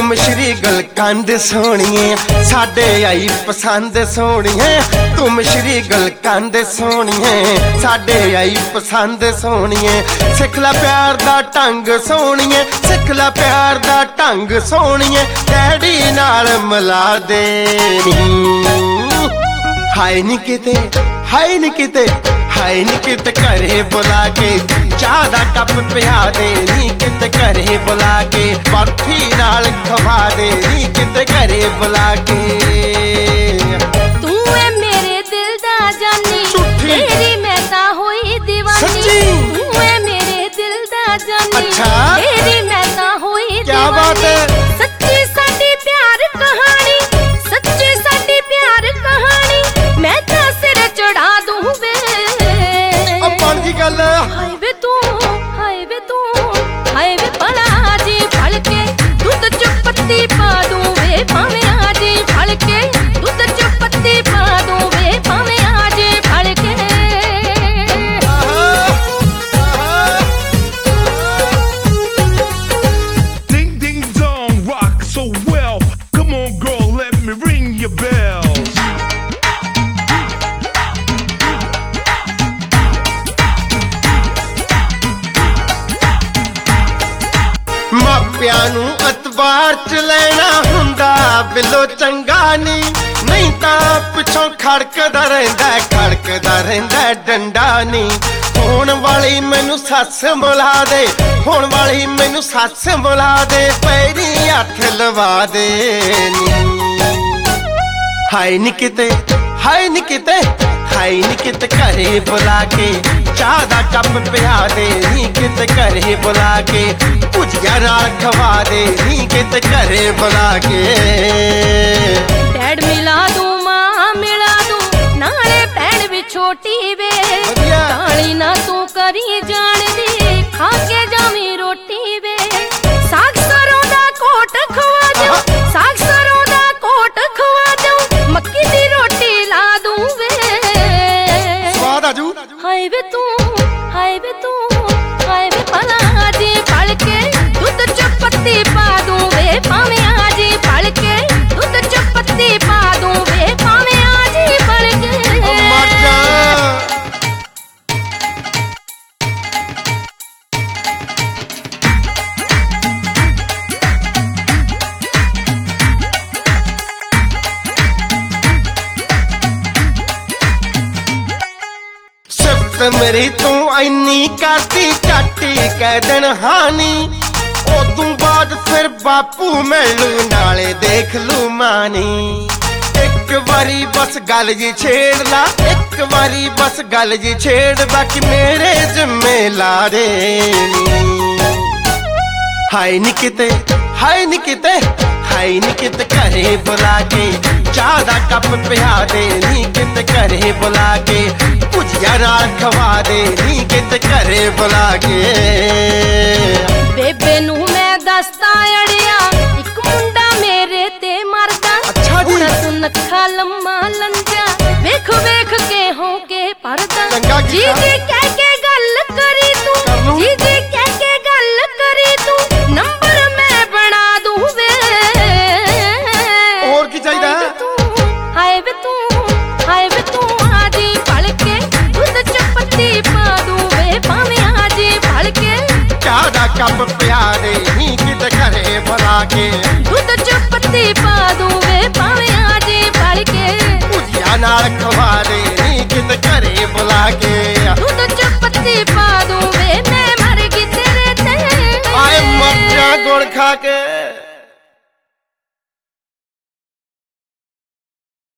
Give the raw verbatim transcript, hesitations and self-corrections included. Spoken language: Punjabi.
मिश्री गुलकंद सोहणीए साडे आई पसंद सोहणीए। तू मिश्री गुलकंद सोहणीए साडे आई पसंद सोहणीए। सिख ला प्यार दा ढंग सोहणीए, सिख ला प्यार दा ढंग सोहणीए। डैडी नाल मिला दे हाय नी किते, हाय नी किते, हाय नी किते घरे बुला के चाह दा कप पिया दे नी किते घरे बुला के। बर्फी नाल खवा दे नी किते घरे बुला के। तू है मेरे दिल दा जानी, तेरी मैं ता होई दीवानी। तू है मेरे दिल दा जानी, अच्छा? तेरी मैं ता होई क्या बात है? सच्ची साडी प्यार कहानी, सच्ची साडी प्यार कहानी। मैं ता सिर चढ़ा दूं वे बन की गल हाय वे तू, हाय वे तू, हाय वे भला जी फल के दूध च पत्ती पा दूं वे भावें आजी फल के। दूध च पत्ती पा दूं वे भावें आजी फल के। Ding ding dong rock so well. Come on girl, let me ring your bell. ਮਾਪਿਆਂ ਨੂੰ ਅਤਬਾਰ ਚ ਲੈਣਾ ਹੁੰਦਾ ਬਿੱਲੋ ਚੰਗਾ ਨੀ। ਨਹੀਂ ਤਾਂ ਪਿੱਛੋਂ ਖੜਕਦਾ ਰਹਿੰਦਾ, ਖੜਕਦਾ ਰਹਿੰਦਾ ਡੰਡਾ ਨੀ। ਹੋਣ ਵਾਲੀ ਮੈਨੂੰ ਸੱਸ ਬੁਲਾ ਦੇ, ਹੋਣ ਵਾਲੀ ਮੈਨੂੰ ਸੱਸ ਬੁਲਾ ਦੇ। ਪੈਰੀ ਹੱਥ ਲਵਾ ਦੇ ਨੀ ਹਾਏ ਨੀ ਕਿਤੇ, ਹਾਏ ਨੀ ਕਿਤੇ, ਹਾਏ ਨੀ ਕਿਤੇ ਘਰੇ ਬੁਲਾ ਕੇ ਚਾਹ ਦਾ ਕੱਪ ਪਿਆ ਦੇ ਨੀ ਕਿਤੇ ਘਰੇ ਬੁਲਾ ਕੇ। ਭੁਜੀਆ ਨਾਲ ਖਵਾ ਦੇ ਨੀ ਕਿਤੇ ਘਰੇ ਬੁਲਾ ਕੇ। ਡੈਡ ਮਿਲਾ ਦੂੰ, ਮਾਂ ਮਿਲਾ ਦੂੰ, ਨਾਲੇ ਭੈਣ ਵੀ ਛੋਟੀ ਵੇ। ਕਾਲੀ ਨਾ ਤੂੰ ਕਰੀ ਜਾਣਦੀ, ਖਾ ਕੇ ਜਾਵੀਂ ਰੋਟੀ ਵੇ। ਸਾਗ ਸਰੋਂ ਦਾ ਕੋਟ ਖਵਾ ਦਿਓ, ਸਾਗ ਸਰੋਂ ਦਾ ਕੋਟ ਖਵਾ ਦਿਓ। ਮੱਕੀ ਦੀ ਰੋਟੀ ਲਾ ਦੂੰ ਵੇ ਸਵਾਦ ਆਜੂ ਹਾਏ ਵੇ ਤੂੰ, ਹਾਏ ਵੇ ਤੂੰ, ਹਾਏ ਵੇ ਭਲਾ ਜੀ ਫਲ ਕੇ। ਦੁੱਧ ਚ ਪੱਤੀ ਪਾ ਦੂੰ ਵੇ ਭਾਵੇਂ ਆਜੀ ਫਲ ਕੇ। ਦੁੱਧ ਚ ਪੱਤੀ ਪਾ ਦੂੰ ਵੇ ਭਾਵੇਂ ਆਜੀ ਫਲ ਕੇ। ਸਿਫਤ ਮੇਰੀ ਤੂੰ ਇੰਨੀ ਕਰਦੀ ਝਾਟੀ ਕਹਿ ਦੇਣ ਹਾਨੀ। ਉਦੋਂ ਬਾਅਦ ਫਿਰ ਬਾਪੂ ਮੈਨੂੰ ਨਾਲੇ ਦੇਖ ਲੂ ਮਾਨੀ। ਇੱਕ ਵਾਰੀ ਬਸ ਗੱਲ ਜੀ ਛੇੜ ਲਾ, ਇੱਕ ਵਾਰੀ ਬਸ ਗੱਲ ਜੀ ਛੇੜ। ਬਾਕੀ ਮੇਰੇ ਜਿੰਮੇ ਲਾ ਦੇ ਨੀ ਹਾਏ ਨੀ ਕਿਤੇ, ਹਾਏ ਨੀ ਕਿਤੇ, ਹਾਏ ਨੀ ਕਿਤੇ ਘਰੇ ਬੁਲਾ ਕੇ ਚਾਹ ਦਾ ਕੱਪ ਪਿਆ ਦੇ ਨੀ ਕਿਤੇ ਘਰੇ ਬੁਲਾ ਕੇ। ਭੁਜੀਆ ਨਾਲ ਖਵਾ ਦੇ ਨੀ ਕਿਤੇ ਘਰੇ ਬੁਲਾ ਕੇ। ਬੇਬੇ ਨੂੰ ਮੈਂ ਦੱਸਦਾ ਅੜਿਆ, ਇੱਕ ਮੁੰਡਾ ਮੇਰੇ ਤੇ ਮਰਦਾ। ਅੱਛਾ ਜੀ। ਤੂੰ ਨੱਖਾ ਲੰਮਾ ਲੰਜਾ, ਵੇਖ ਵੇਖ ਕੇ ਹੋ ਕੇ ਪਰਦਾ। ਚੰਗਾ ਜੀ ਕੀਤਾ। ਜੀ ਕਹਿ ਕੇ ਗੱਲ ਕਰੀ ਤੂੰ, ਜੀ ਜੀ ਕਹਿ ਕੇ ਗੱਲ ਕਰੀ ਤੂੰ। ਨੰਬਰ ਮੈਂ ਬਣਾ ਦੂੰ ਵੇ ਹੋਰ ਕੀ ਚਾਹੀਦਾ? ਹਾਏ ਵੇ ਤੂੰ, ਹਾਏ ਵੇ ਤੂੰ ਆਜੀ ਫਲ ਕੇ। ਦੁੱਧ ਚ ਪੱਤੀ ਪਾ ਦੂੰ ਵੇ ਭਾਵੇਂ ਆਜੀ ਫਲ ਕੇ। ਚਾਹ ਦਾ ਕੱਪ ਪਿਆ ਦੇ ਨੀ ਕਿਤੇ ਘਰੇ ਬੁਲਾ ਕੇ।